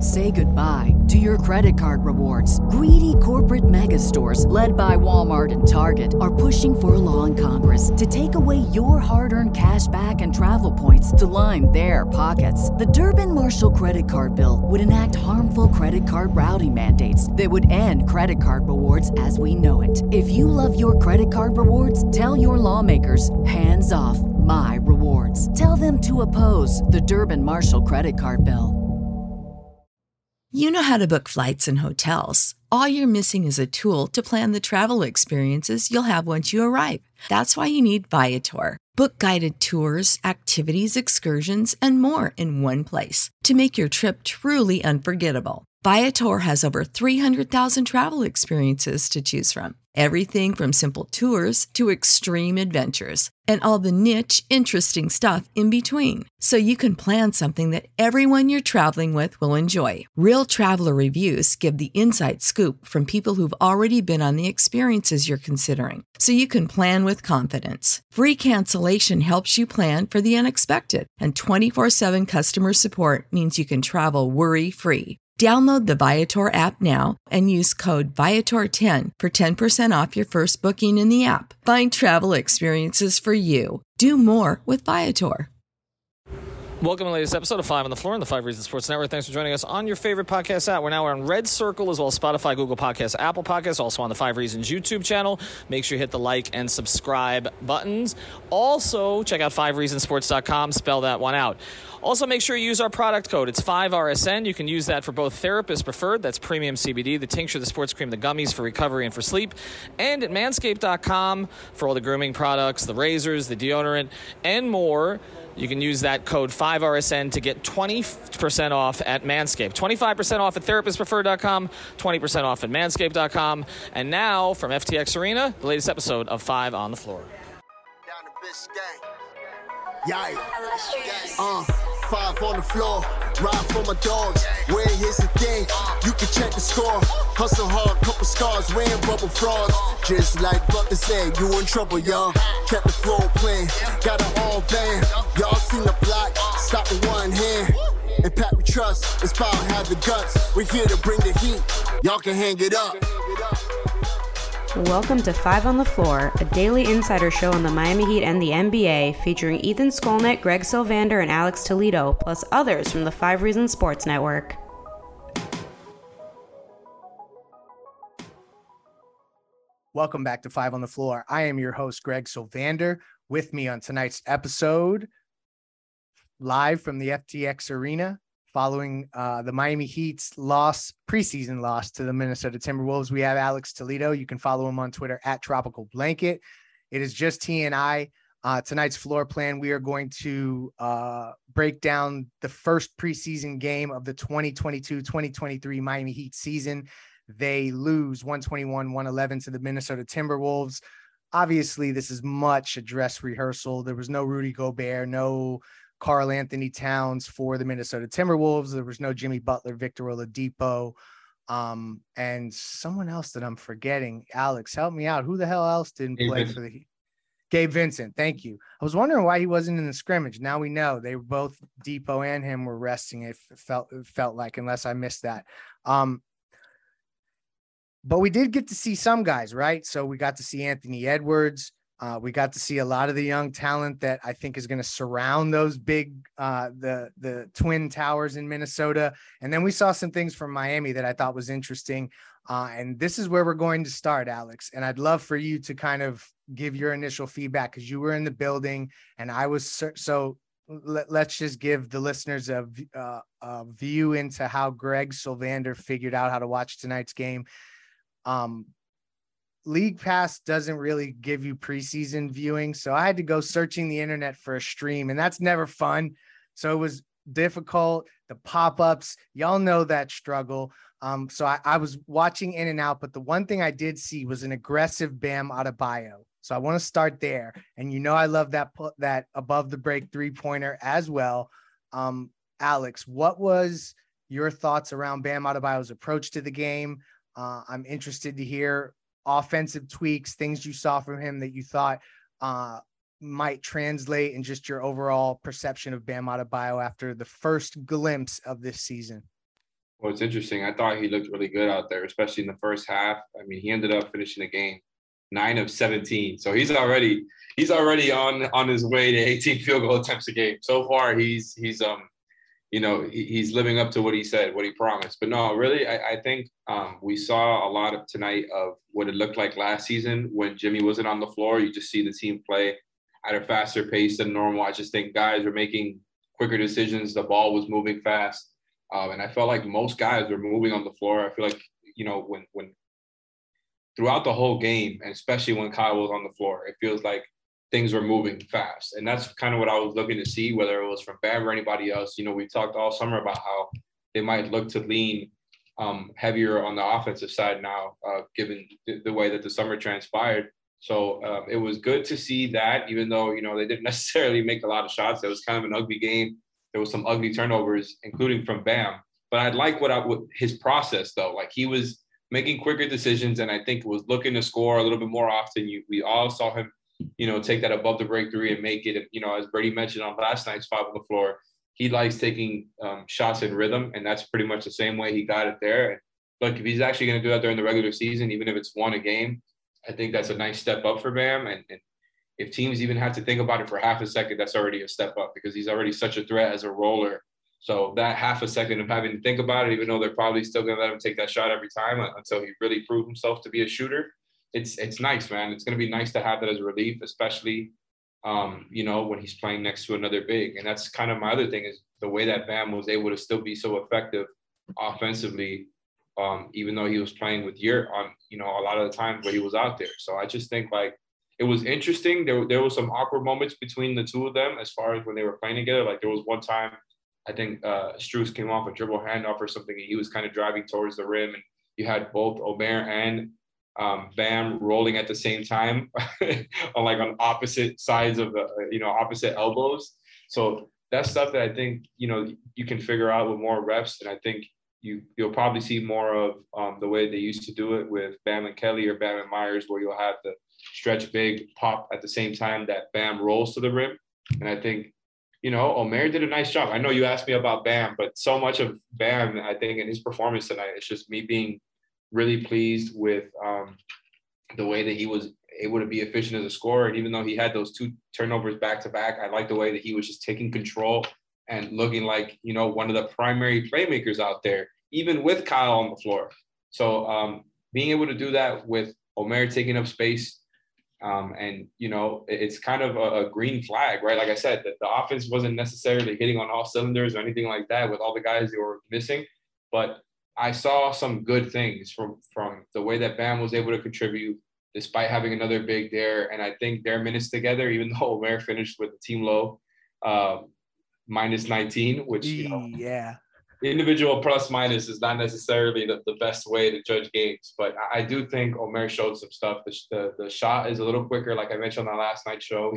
Say goodbye to your credit card rewards. Greedy corporate mega stores, led by Walmart and Target, are pushing for a law in Congress to take away your hard-earned cash back and travel points to line their pockets. The Durbin-Marshall credit card bill would enact harmful credit card routing mandates that would end credit card rewards as we know it. If you love your credit card rewards, tell your lawmakers, hands off my rewards. Tell them to oppose the Durbin-Marshall credit card bill. You know how to book flights and hotels. All you're missing is a tool to plan the travel experiences you'll have once you arrive. That's why you need Viator. Book guided tours, activities, excursions, and more in one place to make your trip truly unforgettable. Viator has over 300,000 travel experiences to choose from. Everything from simple tours to extreme adventures and all the niche, interesting stuff in between. So you can plan something that everyone you're traveling with will enjoy. Real traveler reviews give the inside scoop from people who've already been on the experiences you're considering. So you can plan with confidence. Free cancellation helps you plan for the unexpected. And 24/7 customer support means you can travel worry-free. Download the Viator app now and use code Viator10 for 10% off your first booking in the app. Find travel experiences for you. Do more with Viator. Welcome to the latest episode of 5 on the Floor on the 5 Reasons Sports Network. Thanks for joining us on your favorite podcast app. We're now on Red Circle as well as Spotify, Google Podcasts, Apple Podcasts, also on the 5 Reasons YouTube channel. Make sure you hit the like and subscribe buttons. Also, check out 5reasonsports.com. Spell that one out. Also, make sure you use our product code. It's 5RSN. You can use that for both Therapist Preferred, that's premium CBD, the tincture, the sports cream, the gummies for recovery and for sleep, and at manscaped.com for all the grooming products, the razors, the deodorant, and more. You can use that code 5RSN to get 20% off at Manscaped. 25% off at therapistpreferred.com, 20% off at manscaped.com. And now, from FTX Arena, the latest episode of 5 on the Floor. Down the bitch gang. Yeah. 5 on the floor, ride for my dogs. Where here's the thing, you can check the score. Hustle hard, couple scars, wearing rubber frauds. Just like Butler said, you in trouble, y'all. Kept the floor playing, got it all banned. Y'all seen the block, stop with one hand. And Pat we trust, Inspire have the guts. We're here to bring the heat, y'all can hang it up. Welcome to 5 on the Floor, a daily insider show on the Miami Heat and the NBA, featuring Ethan Skolnick, Greg Sylvander, and Alex Toledo, plus others from the 5 Reasons Sports Network. Welcome back to 5 on the Floor. I am your host, Greg Sylvander. With me on tonight's episode, live from the FTX Arena, following the Miami Heat's preseason loss to the Minnesota Timberwolves, we have Alex Toledo. You can follow him on Twitter at Tropical Blanket. It is just he and I. Tonight's floor plan, we are going to break down the first preseason game of the 2022-2023 Miami Heat season. They lose 121-111 to the Minnesota Timberwolves. Obviously, this is much a dress rehearsal. There was no Rudy Gobert, no Karl Anthony Towns for the Minnesota Timberwolves. There was no Jimmy Butler, Victor Oladipo, and someone else that I'm forgetting. Alex, help me out. Who the hell else didn't play for the Heat? Gabe Vincent. Thank you. I was wondering why he wasn't in the scrimmage. Now we know they were both Depot and him were resting. It felt like, unless I missed that. But we did get to see some guys, right? So we got to see Anthony Edwards. We got to see a lot of the young talent that I think is going to surround those big, the Twin Towers in Minnesota. And then we saw some things from Miami that I thought was interesting. And this is where we're going to start, Alex. And I'd love for you to kind of give your initial feedback because you were in the building and I was. So let's just give the listeners a view into how Greg Sylvander figured out how to watch tonight's game. League Pass doesn't really give you preseason viewing. So I had to go searching the internet for a stream, and that's never fun. So it was difficult. The pop-ups, y'all know that struggle. So I was watching in and out, but the one thing I did see was an aggressive Bam Adebayo. So I want to start there. And I love that above the break 3-pointer as well. Alex, what was your thoughts around Bam Adebayo's approach to the game? I'm interested to hear offensive tweaks, things you saw from him that you thought might translate in just your overall perception of Bam Adebayo after the first glimpse of this season. Well, it's interesting. I thought he looked really good out there, especially in the first half. I mean, he ended up finishing the game 9 of 17. So he's already on his way to 18 field goal attempts a game. So far, he's living up to what he said, what he promised. But no, really, I think we saw a lot of tonight of what it looked like last season when Jimmy wasn't on the floor. You just see the team play at a faster pace than normal. I just think guys were making quicker decisions. The ball was moving fast. And I felt like most guys were moving on the floor. I feel like, when throughout the whole game, and especially when Kyle was on the floor, it feels like things were moving fast. And that's kind of what I was looking to see, whether it was from Bam or anybody else. We talked all summer about how they might look to lean heavier on the offensive side now, given the way that the summer transpired. So it was good to see that, even though, they didn't necessarily make a lot of shots. It was kind of an ugly game. There was some ugly turnovers, including from Bam. But I like his process, though. Like, he was making quicker decisions, and I think was looking to score a little bit more often. We all saw him, take that above the break three and make it. As Brady mentioned on last night's Five on the Floor, he likes taking shots in rhythm, and that's pretty much the same way he got it there. And look, if he's actually going to do that during the regular season, even if it's one a game, I think that's a nice step up for Bam. And if teams even have to think about it for half a second, that's already a step up because he's already such a threat as a roller. So that half a second of having to think about it, even though they're probably still going to let him take that shot every time until he really proved himself to be a shooter, it's nice, man. It's going to be nice to have that as a relief, especially, when he's playing next to another big. And that's kind of my other thing is the way that Bam was able to still be so effective offensively, even though he was playing with Yurt on, a lot of the times where he was out there. So I just think, like, it was interesting. There was some awkward moments between the two of them as far as when they were playing together. Like, there was one time, I think Strus came off a dribble handoff or something, and he was kind of driving towards the rim, and you had both Omer and Bam rolling at the same time on opposite sides of the, opposite elbows. So that's stuff that I think, you can figure out with more reps. And I think you'll probably see more of the way they used to do it with Bam and Kelly or Bam and Myers, where you'll have the stretch big pop at the same time that Bam rolls to the rim. And I think, Omer did a nice job. I know you asked me about Bam, but so much of Bam, I think, in his performance tonight, it's just me being really pleased with the way that he was able to be efficient as a scorer. And even though he had those 2 turnovers back to back, I like the way that he was just taking control and looking like, one of the primary playmakers out there, even with Kyle on the floor. So being able to do that with Omer taking up space, and, it's kind of a green flag, right? Like I said, that the offense wasn't necessarily hitting on all cylinders or anything like that with all the guys they were missing. But I saw some good things from the way that Bam was able to contribute despite having another big there. And I think their minutes together, even though Omer finished with the team low, minus 19, which, yeah, individual plus minus is not necessarily the best way to judge games. But I do think Omer showed some stuff. The shot is a little quicker. Like I mentioned on the last night's show,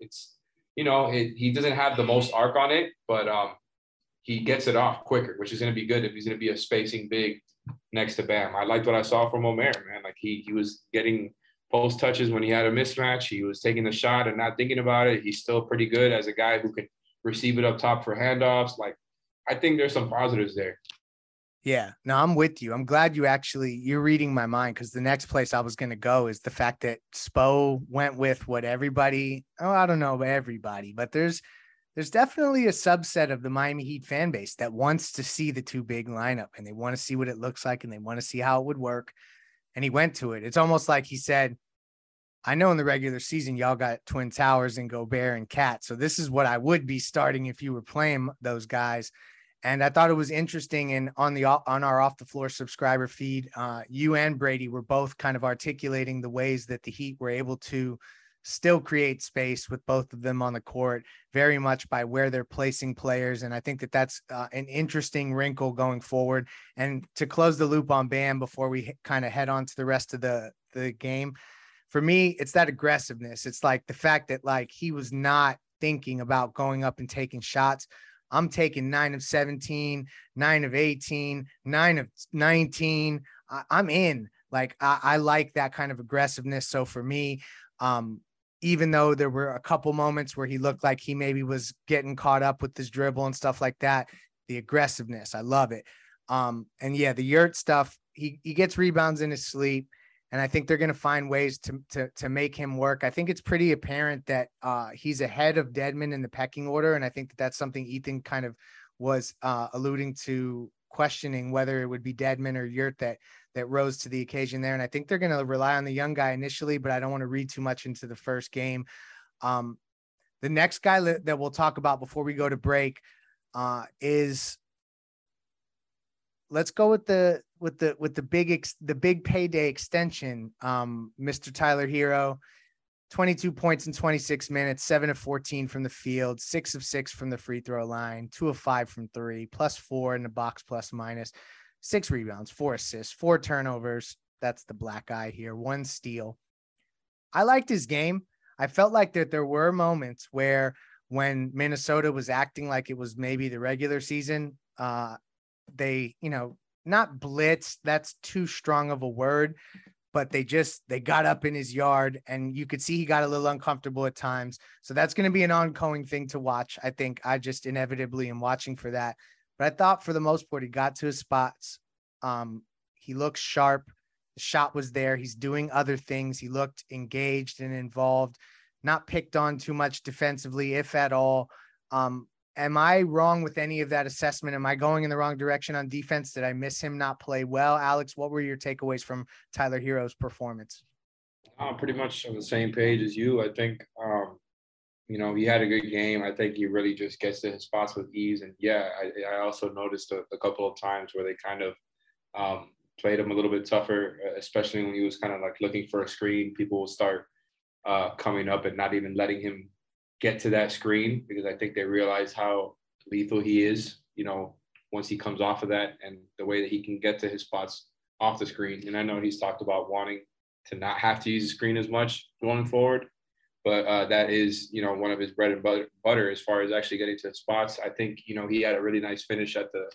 he doesn't have the most arc on it, but he gets it off quicker, which is going to be good if he's going to be a spacing big next to Bam. I liked what I saw from Omer, man. Like he was getting post touches when he had a mismatch. He was taking the shot and not thinking about it. He's still pretty good as a guy who can receive it up top for handoffs. Like, I think there's some positives there. Yeah, no, I'm with you. I'm glad you're reading my mind, because the next place I was going to go is the fact that Spo went with what everybody, I don't know everybody, but there's definitely a subset of the Miami Heat fan base that wants to see the 2 big lineup, and they want to see what it looks like, and they want to see how it would work. And he went to it. It's almost like he said, I know in the regular season, y'all got Twin Towers and Gobert and Cat. So this is what I would be starting if you were playing those guys. And I thought it was interesting. And on our Off the Floor subscriber feed, you and Brady were both kind of articulating the ways that the Heat were able to still create space with both of them on the court, very much by where they're placing players. And I think that that's an interesting wrinkle going forward. And to close the loop on Bam before we kind of head on to the rest of the game, for me, it's that aggressiveness. It's like the fact that, like, he was not thinking about going up and taking shots. I'm taking 9 of 17, 9 of 18, 9 of 19. I'm in. Like, I like that kind of aggressiveness. So for me, even though there were a couple moments where he looked like he maybe was getting caught up with his dribble and stuff like that, the aggressiveness, I love it. And yeah, the Yurt stuff, he gets rebounds in his sleep. And I think they're going to find ways to make him work. I think it's pretty apparent that he's ahead of Dedmon in the pecking order. And I think that's something Ethan kind of was alluding to, questioning whether it would be Dedmon or Yurt that rose to the occasion there. And I think they're going to rely on the young guy initially, but I don't want to read too much into the first game. The next guy that we'll talk about before we go to break is, let's go with the big payday extension. Mr. Tyler Herro, 22 points in 26 minutes, 7 of 14 from the field, 6 of 6 from the free throw line, 2 of 5 from 3, +4 in the box, plus minus, 6 rebounds, 4 assists, 4 turnovers. That's the black eye here. 1 steal. I liked his game. I felt like that there were moments where when Minnesota was acting like it was maybe the regular season, they, not blitz, that's too strong of a word, but they got up in his yard, and you could see he got a little uncomfortable at times. So that's going to be an ongoing thing to watch. I think I just inevitably am watching for that. But I thought for the most part, he got to his spots. He looked sharp. The shot was there. He's doing other things. He looked engaged and involved, not picked on too much defensively, if at all. Am I wrong with any of that assessment? Am I going in the wrong direction on defense? Did I miss him not play well? Alex, what were your takeaways from Tyler Herro's performance? Pretty much on the same page as you. I think, he had a good game. I think he really just gets to his spots with ease. And yeah, I also noticed a couple of times where they kind of played him a little bit tougher, especially when he was kind of like looking for a screen. People will start coming up and not even letting him get to that screen, because I think they realize how lethal he is, once he comes off of that, and the way that he can get to his spots off the screen. And I know he's talked about wanting to not have to use the screen as much going forward, but that is, one of his bread and butter as far as actually getting to the spots. I think, he had a really nice finish at the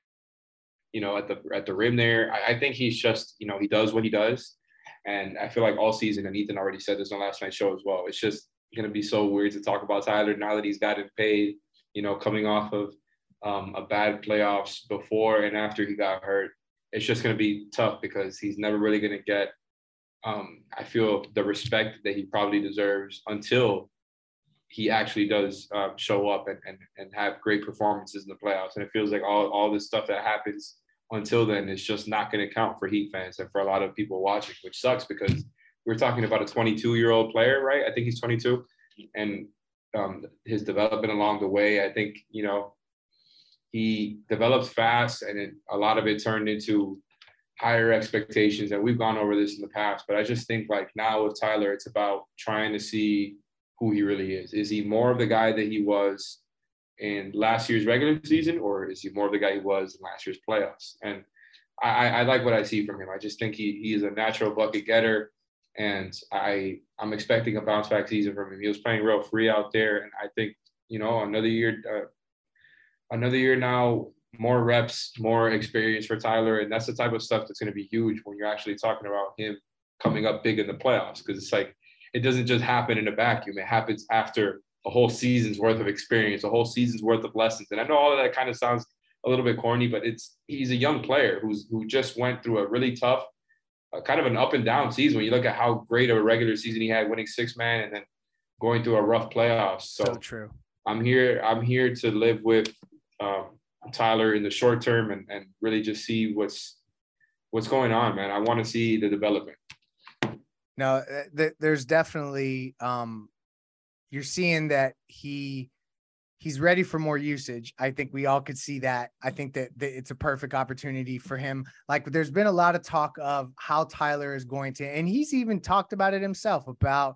rim there. I think he's just, he does what he does. And I feel like all season, and Ethan already said this on last night's show as well, it's just going to be so weird to talk about Tyler now that he's gotten paid, coming off of a bad playoffs before and after he got hurt. It's just going to be tough because he's never really going to get, I feel, the respect that he probably deserves until he actually does show up and have great performances in the playoffs. And it feels like all this stuff that happens until then is just not going to count for Heat fans and for a lot of people watching, which sucks because we're talking about a 22-year-old player, right? I think he's 22, and his development along the way, I think, he develops fast, and a lot of it turned into higher expectations. And we've gone over this in the past, but I just think like now with Tyler, it's about trying to see who he really is. Is he more of the guy that he was in last year's regular season, or is he more of the guy he was in last year's playoffs? And I like what I see from him. I just think he is a natural bucket getter. And I'm expecting a bounce back season from him. He was playing real free out there. And I think, another year now, more reps, more experience for Tyler. And that's the type of stuff that's going to be huge when you're actually talking about him coming up big in the playoffs. Because it's like, it doesn't just happen in a vacuum. It happens after a whole season's worth of experience, a whole season's worth of lessons. And I know all of that kind of sounds a little bit corny, but he's a young player who just went through a really tough, kind of an up and down season when you look at how great of a regular season he had, winning 6-man and then going through a rough playoffs. So true. I'm here to live with Tyler in the short term and really just see what's going on, man. I want to see the development. No, there's definitely you're seeing that he's ready for more usage. I think we all could see that. I think that it's a perfect opportunity for him. Like, there's been a lot of talk of how Tyler is going to, and he's even talked about it himself about,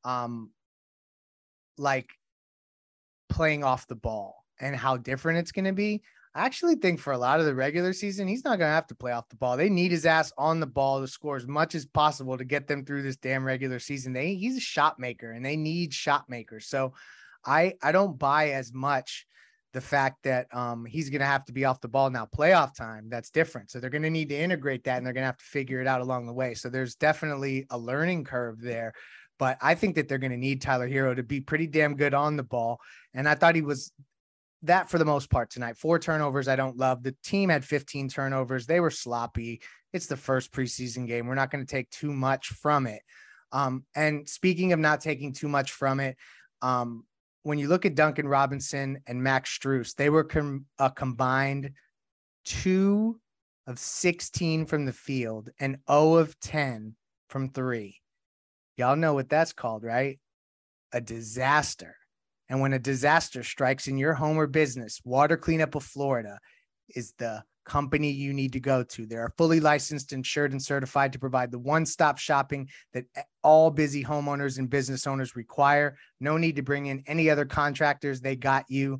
like playing off the ball and how different it's going to be. I actually think for a lot of the regular season, he's not going to have to play off the ball. They need his ass on the ball to score as much as possible to get them through this damn regular season. He's a shot maker, and they need shot makers. So I don't buy as much the fact that he's going to have to be off the ball now. Playoff time, that's different. So they're going to need to integrate that, and they're going to have to figure it out along the way. So there's definitely a learning curve there. But I think that they're going to need Tyler Herro to be pretty damn good on the ball. And I thought he was that for the most part tonight. 4 turnovers I don't love. The team had 15 turnovers. They were sloppy. It's the first preseason game. We're not going to take too much from it. And speaking of not taking too much from it, when you look at Duncan Robinson and Max Strus, they were a combined 2 of 16 from the field and 0 of 10 from 3. Y'all know what that's called, right? A disaster. And when a disaster strikes in your home or business, Water Cleanup of Florida is the company you need to go to. They are fully licensed, insured, and certified to provide the one-stop shopping that all busy homeowners and business owners require. No need to bring in any other contractors. They got you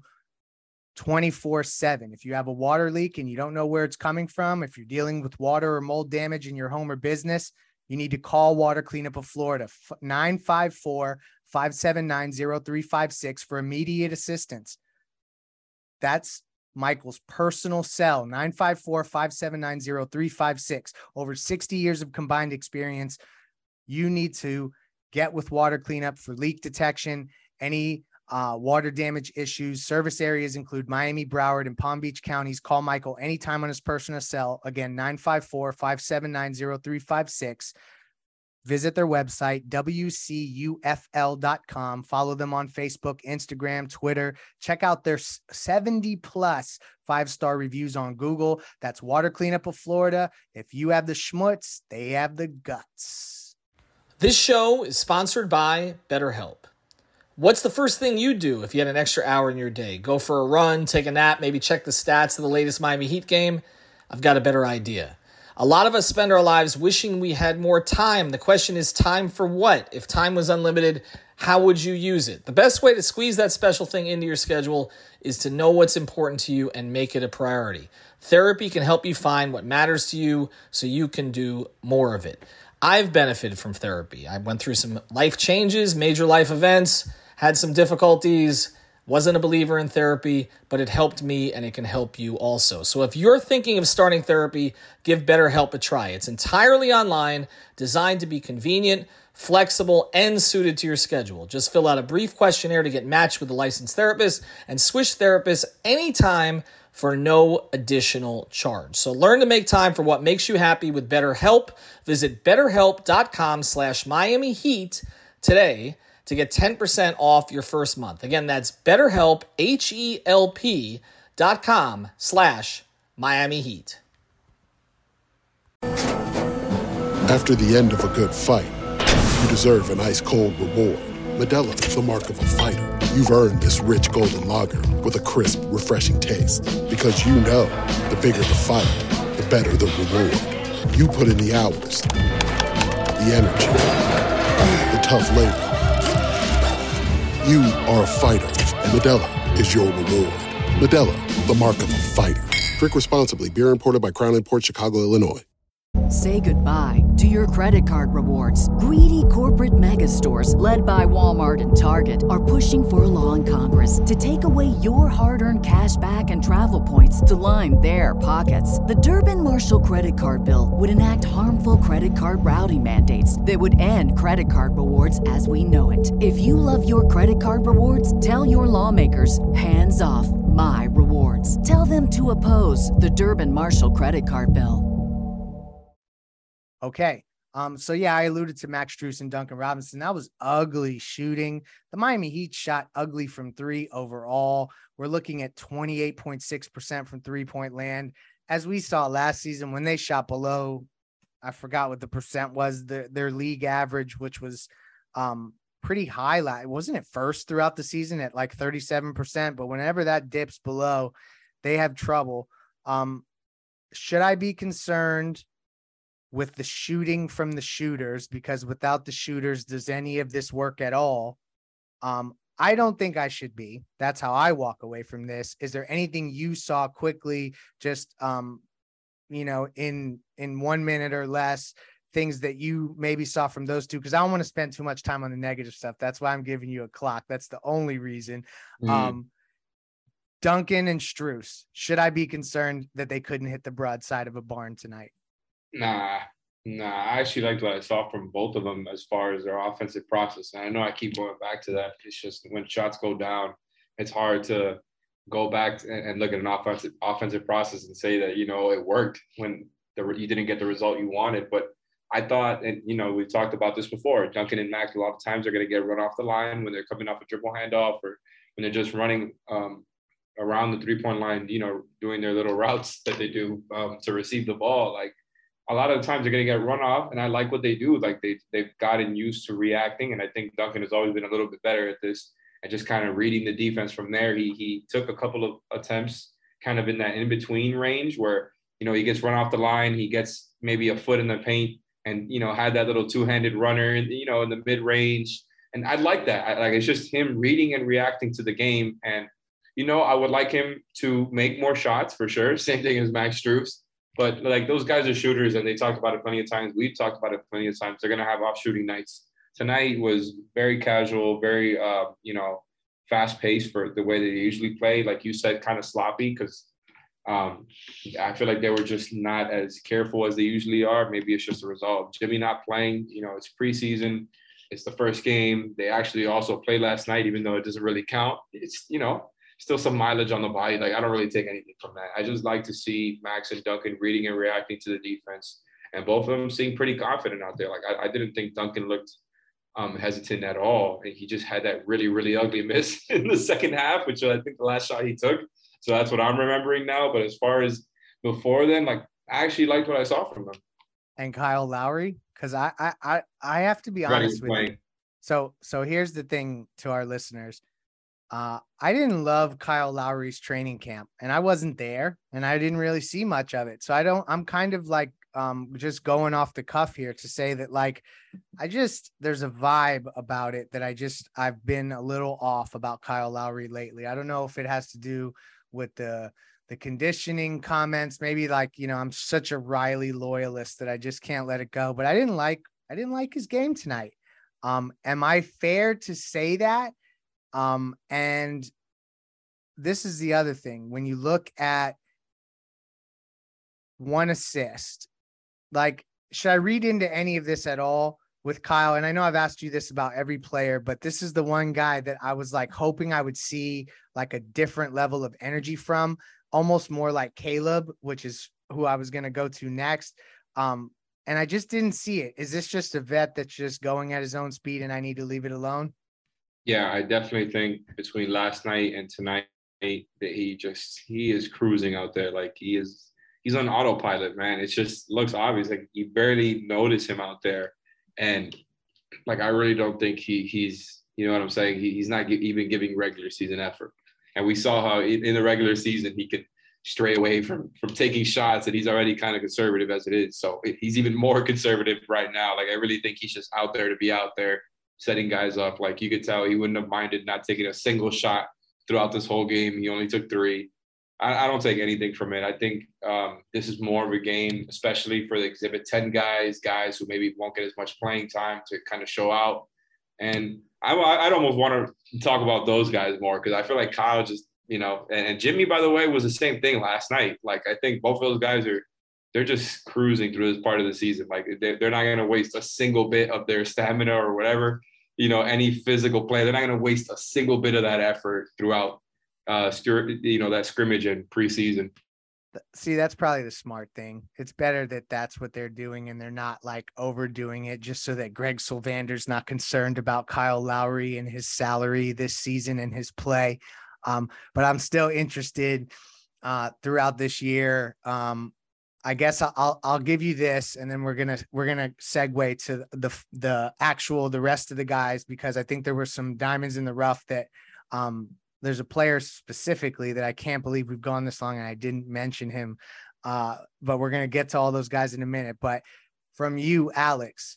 24/7. If you have a water leak and you don't know where it's coming from, if you're dealing with water or mold damage in your home or business, you need to call Water Cleanup of Florida, 954-579-0356 for immediate assistance. That's Michael's personal cell, 954-579-0356. Over 60 years of combined experience. You need to get with Water Cleanup for leak detection, any water damage issues. Service areas include Miami, Broward, and Palm Beach counties. Call Michael anytime on his personal cell. Again, 954-579-0356. Visit their website, wcufl.com. Follow them on Facebook, Instagram, Twitter. Check out their 70+ 5-star reviews on Google. That's Water Cleanup of Florida. If you have the schmutz, they have the guts. This show is sponsored by BetterHelp. What's the first thing you'd do if you had an extra hour in your day? Go for a run, take a nap, maybe check the stats of the latest Miami Heat game? I've got a better idea. A lot of us spend our lives wishing we had more time. The question is, time for what? If time was unlimited, how would you use it? The best way to squeeze that special thing into your schedule is to know what's important to you and make it a priority. Therapy can help you find what matters to you so you can do more of it. I've benefited from therapy. I went through some life changes, major life events, had some difficulties, wasn't a believer in therapy, but it helped me and it can help you also. So if you're thinking of starting therapy, give BetterHelp a try. It's entirely online, designed to be convenient, flexible, and suited to your schedule. Just fill out a brief questionnaire to get matched with a licensed therapist and switch therapists anytime for no additional charge. So learn to make time for what makes you happy with BetterHelp. Visit betterhelp.com/Miami Heat today to get 10% off your first month. Again, that's BetterHelp, HELP.com/Miami Heat. After the end of a good fight, you deserve an ice-cold reward. Modelo is the mark of a fighter. You've earned this rich golden lager with a crisp, refreshing taste. Because you know, the bigger the fight, the better the reward. You put in the hours, the energy, the tough labor. You are a fighter, and Modelo is your reward. Modelo, the mark of a fighter. Drink responsibly. Beer imported by Crown Imports, Chicago, Illinois. Say goodbye to your credit card rewards. Greedy corporate mega stores, led by Walmart and Target, are pushing for a law in Congress to take away your hard-earned cash back and travel points to line their pockets. The Durbin-Marshall credit card bill would enact harmful credit card routing mandates that would end credit card rewards as we know it. If you love your credit card rewards, tell your lawmakers, hands off my rewards. Tell them to oppose the Durbin-Marshall credit card bill. Okay. So yeah, I alluded to Max Strus and Duncan Robinson. That was ugly shooting. The Miami Heat shot ugly from 3 overall. We're looking at 28.6% from 3-point land. As we saw last season, when they shot below, I forgot what the percent was, their league average, which was pretty high. Wasn't it first throughout the season at like 37%? But whenever that dips below, they have trouble. Should I be concerned with the shooting from the shooters? Because without the shooters, does any of this work at all? I don't think I should be. That's how I walk away from this. Is there anything you saw quickly, just, in 1 minute or less, things that you maybe saw from those two? Because I don't want to spend too much time on the negative stuff. That's why I'm giving you a clock. That's the only reason. Duncan and Strus, should I be concerned that they couldn't hit the broadside of a barn tonight? Nah. I actually liked what I saw from both of them as far as their offensive process. And I know I keep going back to that. It's just when shots go down, it's hard to go back and look at an offensive process and say that, it worked when you didn't get the result you wanted. But I thought, and, we've talked about this before, Duncan and Max, a lot of times they're going to get run off the line when they're coming off a dribble handoff, or when they're just running around the 3-point line, doing their little routes that they do to receive the ball. Like, a lot of the times they're going to get run off, and I like what they do. Like, they've gotten used to reacting, and I think Duncan has always been a little bit better at this and just kind of reading the defense from there. He took a couple of attempts kind of in that in-between range where, he gets run off the line, he gets maybe a foot in the paint, and, had that little two-handed runner, in the mid-range. And I like that. It's just him reading and reacting to the game. And, I would like him to make more shots for sure. Same thing as Max Strus. But, like, those guys are shooters, and they talked about it plenty of times. We've talked about it plenty of times. They're going to have off-shooting nights. Tonight was very casual, very, fast-paced for the way they usually play. Like you said, kind of sloppy, because I feel like they were just not as careful as they usually are. Maybe it's just a result of Jimmy not playing. It's preseason. It's the first game. They actually also played last night, even though it doesn't really count. It's, still some mileage on the body. Like, I don't really take anything from that. I just like to see Max and Duncan reading and reacting to the defense. And both of them seem pretty confident out there. Like, I didn't think Duncan looked hesitant at all. And he just had that really, really ugly miss in the second half, which I think the last shot he took. So that's what I'm remembering now. But as far as before then, like, I actually liked what I saw from him. And Kyle Lowry, because I have to be honest with you. So here's the thing to our listeners. I didn't love Kyle Lowry's training camp, and I wasn't there, and I didn't really see much of it. So I'm kind of like just going off the cuff here to say that, like, there's a vibe about it that I've been a little off about Kyle Lowry lately. I don't know if it has to do with the conditioning comments, maybe, like, I'm such a Riley loyalist that I just can't let it go, but I didn't like his game tonight. Am I fair to say that? And this is the other thing. When you look at 1 assist, like, should I read into any of this at all with Kyle? And I know I've asked you this about every player, but this is the one guy that I was, like, hoping I would see, like, a different level of energy from, almost more like Caleb, which is who I was going to go to next. And I just didn't see it. Is this just a vet that's just going at his own speed and I need to leave it alone? Yeah, I definitely think between last night and tonight that he is cruising out there. Like, he's on autopilot, man. It just looks obvious. Like, you barely notice him out there. And, like, I really don't think he's, you know what I'm saying? He's not even giving regular season effort. And we saw how in the regular season he could stray away from taking shots, and he's already kind of conservative as it is. So he's even more conservative right now. Like, I really think he's just out there to be out there, setting guys up. Like, you could tell he wouldn't have minded not taking a single shot throughout this whole game. He only took 3. I don't take anything from it. I think this is more of a game, especially for the Exhibit 10 guys who maybe won't get as much playing time to kind of show out. And I'd almost want to talk about those guys more, because I feel like Kyle just, and Jimmy, by the way, was the same thing last night. Like, I think both of those guys they're just cruising through this part of the season. Like, they're not going to waste a single bit of their stamina or whatever, any physical play. They're not going to waste a single bit of that effort throughout, that scrimmage and preseason. See, that's probably the smart thing. It's better that that's what they're doing and they're not, like, overdoing it just so that Greg Sylvander's not concerned about Kyle Lowry and his salary this season and his play. But I'm still interested throughout this year. I guess I'll give you this, and then we're gonna segue to the rest of the guys, because I think there were some diamonds in the rough that there's a player specifically that I can't believe we've gone this long and I didn't mention him. But we're gonna get to all those guys in a minute. But from you, Alex,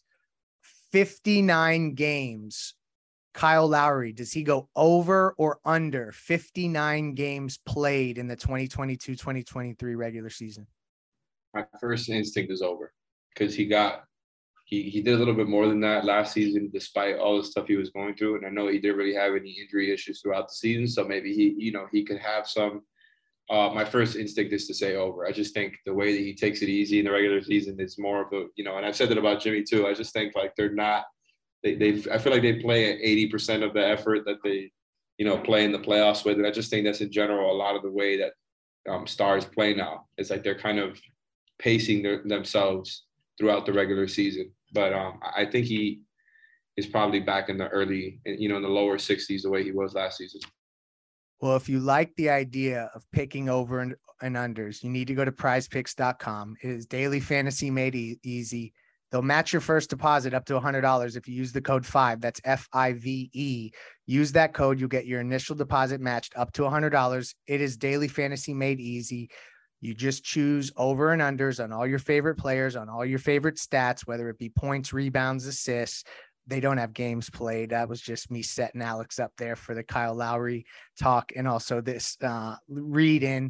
59 games. Kyle Lowry, does he go over or under 59 games played in the 2022-2023 regular season? My first instinct is over, because he did a little bit more than that last season, despite all the stuff he was going through. And I know he didn't really have any injury issues throughout the season. So maybe he could have some. My first instinct is to say over. I just think the way that he takes it easy in the regular season is more of a, and I've said that about Jimmy too. I just think, like, they're not, I feel like they play at 80% of the effort that they play in the playoffs with. And I just think that's in general a lot of the way that stars play now. It's like they're kind of pacing themselves throughout the regular season. But I think he is probably back in the in the lower 60s the way he was last season. Well, if you like the idea of picking over and unders, you need to go to prizepicks.com. It is daily fantasy made easy. They'll match your first deposit up to $100 if you use the code 5. That's FIVE. Use that code. You'll get your initial deposit matched up to $100. It is daily fantasy made easy. You just choose over and unders on all your favorite players, on all your favorite stats, whether it be points, rebounds, assists. They don't have games played. That was just me setting Alex up there for the Kyle Lowry talk and also this read in.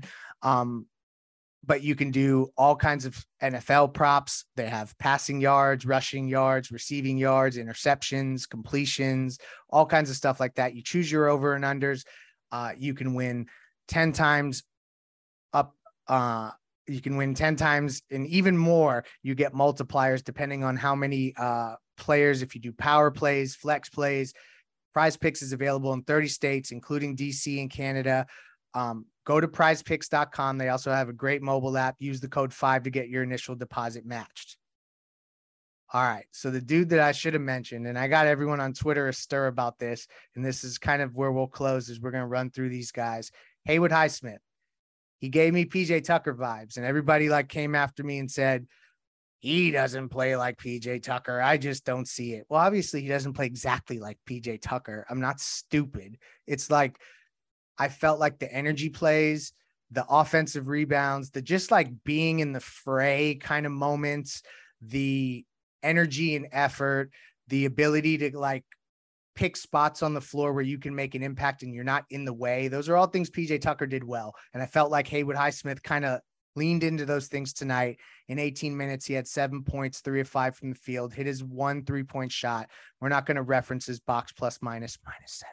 But you can do all kinds of NFL props. They have passing yards, rushing yards, receiving yards, interceptions, completions, all kinds of stuff like that. You choose your over and unders. You can win 10 times up. You can win 10 times and even more. You get multipliers depending on how many players. If you do power plays, flex plays, Prize Picks is available in 30 states, including DC and Canada. Go to prizepicks.com. They also have a great mobile app. Use the code 5 to get your initial deposit matched. All right. So the dude that I should have mentioned, and I got everyone on Twitter astir about this, and this is kind of where we'll close, is we're going to run through these guys. Haywood Highsmith. He gave me PJ Tucker vibes, and everybody came after me and said, he doesn't play like PJ Tucker. I just don't see it. Well, obviously he doesn't play exactly like PJ Tucker. I'm not stupid. It's like, I felt like the energy plays, the offensive rebounds, the just being in the fray kind of moments, the energy and effort, the ability to pick spots on the floor where you can make an impact and you're not in the way. Those are all things PJ Tucker did well. And I felt like Haywood Highsmith kind of leaned into those things tonight. In 18 minutes, he had 7 points, 3 of 5 from the field, hit his 1 3-point shot. We're not going to reference his box plus minus 17.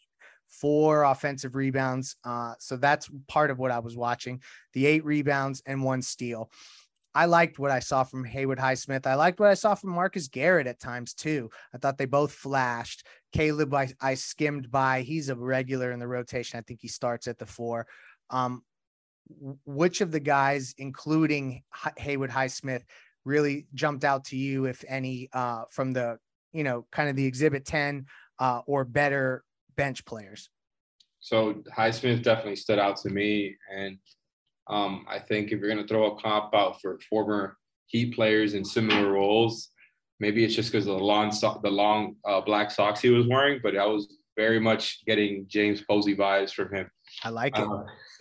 4 offensive rebounds. So that's part of what I was watching. The 8 rebounds and 1 steal. I liked what I saw from Haywood Highsmith. I liked what I saw from Marcus Garrett at times too. I thought they both flashed. Caleb, I skimmed by. He's a regular in the rotation. I think he starts at the 4. Which of the guys, including Haywood Highsmith, really jumped out to you, if any, from the, kind of the exhibit 10 or better bench players? So Highsmith definitely stood out to me. And I think if you're going to throw a comp out for former Heat players in similar roles, maybe it's just because of the long black socks he was wearing, but I was very much getting James Posey vibes from him. I like it.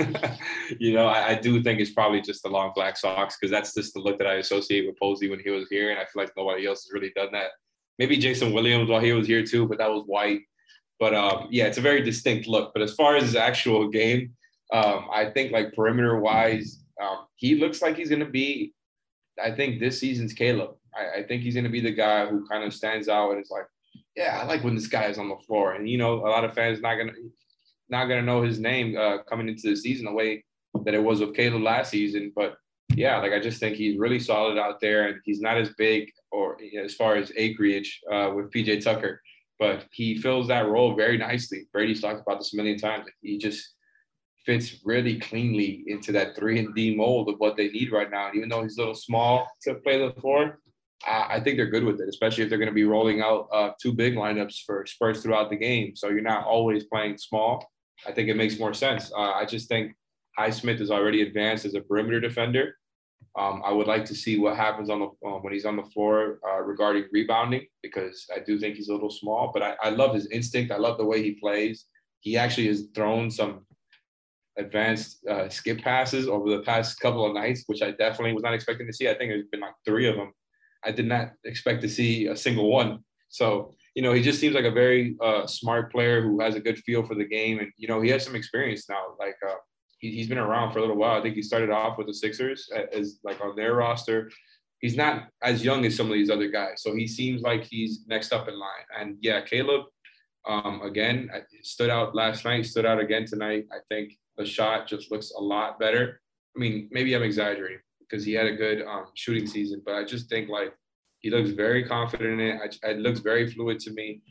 I do think it's probably just the long black socks, because that's just the look that I associate with Posey when he was here. And I feel like nobody else has really done that. Maybe Jason Williams while he was here too, but that was white. But it's a very distinct look. But as far as his actual game, I think perimeter wise, he looks like he's going to be, I think this season's Caleb. I think he's going to be the guy who kind of stands out and is like, yeah, I like when this guy is on the floor. And, a lot of fans not going to know his name coming into the season the way that it was with Caleb last season. But yeah, I just think he's really solid out there, and he's not as big or as far as acreage with PJ Tucker, but he fills that role very nicely. Brady's talked about this a million times. He just fits really cleanly into that 3-and-D mold of what they need right now. And even though he's a little small to play the floor, I think they're good with it, especially if they're going to be rolling out 2 big lineups for Spurs throughout the game. So you're not always playing small. I think it makes more sense. I just think Highsmith is already advanced as a perimeter defender. I would like to see what happens when he's on the floor regarding rebounding, because I do think he's a little small, but I love his instinct. I love the way he plays. He actually has thrown some advanced skip passes over the past couple of nights, which I definitely was not expecting to see. I think there's been 3 of them. I did not expect to see a single one. So, he just seems like a very smart player who has a good feel for the game. And, he has some experience now. He's been around for a little while. I think he started off with the Sixers as on their roster. He's not as young as some of these other guys. So he seems like he's next up in line. And yeah, Caleb, again, stood out last night, stood out again tonight. I think the shot just looks a lot better. I mean, maybe I'm exaggerating because he had a good shooting season, but I just think he looks very confident in it. It looks very fluid to me.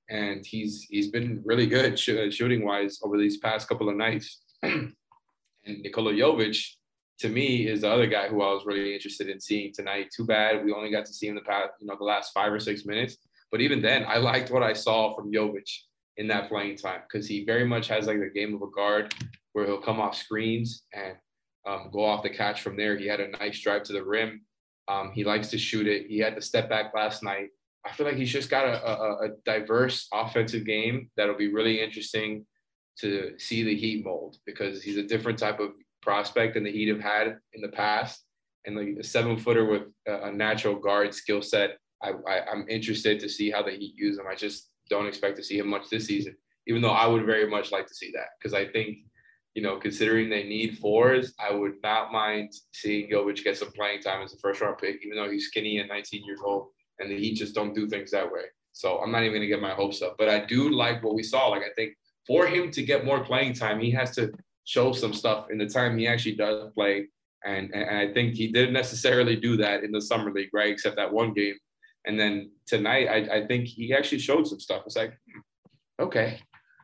and he's been really good shooting wise over these past couple of nights. And Nikola Jovic, to me, is the other guy who I was really interested in seeing tonight. Too bad we only got to see him the last 5 or 6 minutes. But even then, I liked what I saw from Jovic in that playing time, because he very much has like the game of a guard where he'll come off screens and go off the catch from there. He had a nice drive to the rim. He likes to shoot it. He had the step back last night. I feel like he's just got a diverse offensive game that'll be really interesting to see the Heat mold, because he's a different type of prospect than the Heat have had in the past. And like a 7-footer with a natural guard skill set, I'm interested to see how the Heat use him. I just don't expect to see him much this season, even though I would very much like to see that, because I think, considering they need fours, I would not mind seeing Jovic get some playing time as a first-round pick, even though he's skinny and 19 years old, and the Heat just don't do things that way. So I'm not even going to get my hopes up. But I do like what we saw. Like, I think for him to get more playing time, he has to show some stuff in the time he actually does play. And I think he didn't necessarily do that in the summer league, right, except that one game. And then tonight, I think he actually showed some stuff. It's like, okay,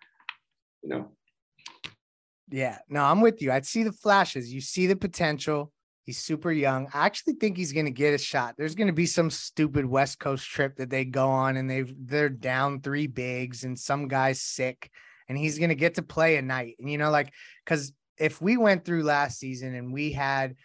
Yeah, no, I'm with you. I'd see the flashes. You see the potential. He's super young. I actually think he's going to get a shot. There's going to be some stupid West Coast trip that they go on, and they're down 3 bigs and some guy's sick, and he's going to get to play a night. And, because if we went through last season and we had,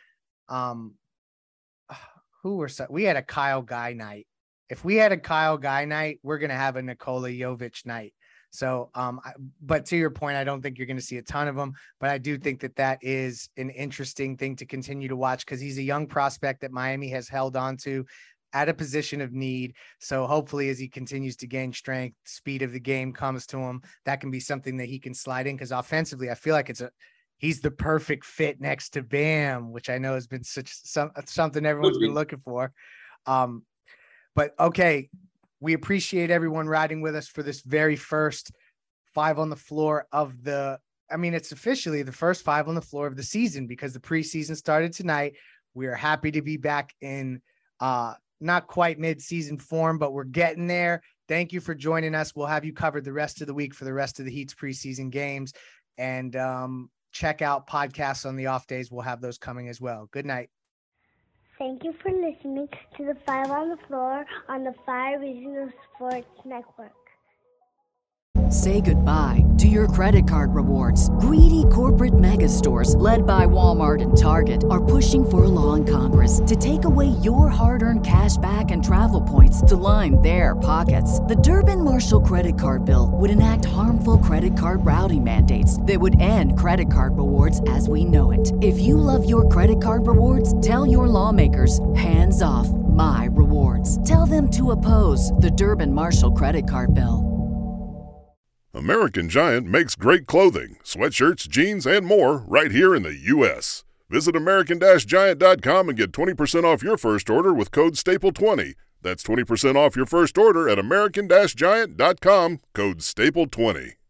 we had a Kyle Guy night. If we had a Kyle Guy night, we're going to have a Nikola Jovic night. So, but to your point, I don't think you're going to see a ton of them, but I do think that is an interesting thing to continue to watch, because he's a young prospect that Miami has held on to at a position of need. So hopefully as he continues to gain strength, speed of the game comes to him, that can be something that he can slide in. Because offensively, I feel like he's the perfect fit next to Bam, which I know has been something everyone's been looking for. But okay. We appreciate everyone riding with us for this very first 5 on the floor it's officially the first 5 on the floor of the season, because the preseason started tonight. We are happy to be back in not quite mid-season form, but we're getting there. Thank you for joining us. We'll have you covered the rest of the week for the rest of the Heat's preseason games, and check out podcasts on the off days. We'll have those coming as well. Good night. Thank you for listening to the 5 on the Floor on the 5 Reasons Sports Network. Say goodbye to your credit card rewards. Greedy corporate mega stores, led by Walmart and Target, are pushing for a law in Congress to take away your hard-earned cash back and travel points to line their pockets. The Durbin-Marshall credit card bill would enact harmful credit card routing mandates that would end credit card rewards as we know it. If you love your credit card rewards, tell your lawmakers, hands off my rewards. Tell them to oppose the Durbin-Marshall credit card bill. American Giant makes great clothing, sweatshirts, jeans, and more right here in the U.S. Visit American-Giant.com and get 20% off your first order with code STAPLE20. That's 20% off your first order at American-Giant.com, code STAPLE20.